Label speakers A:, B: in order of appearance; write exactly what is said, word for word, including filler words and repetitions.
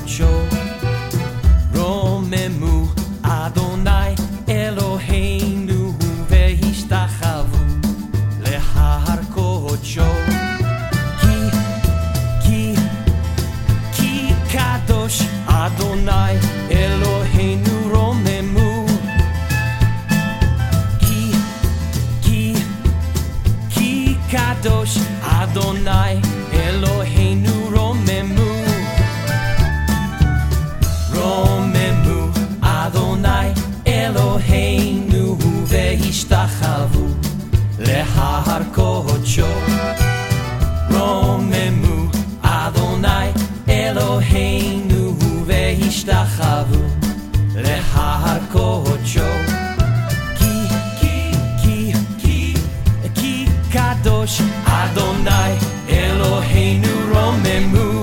A: קודשו רוממו אדוני אלוהינו והשתחוו להר קודשו כי כי כי קדוש אדוני אלוהינו רוממו כי כי כי קדוש אדוני אלוהינו רוממו רוממו אדוני אלוהינו והשתחוו להר קודשו רוממו אדוני אלוהינו והשתחוו להר קודשו כי כי כי כי כי קדוש אדוני אלוהינו רוממו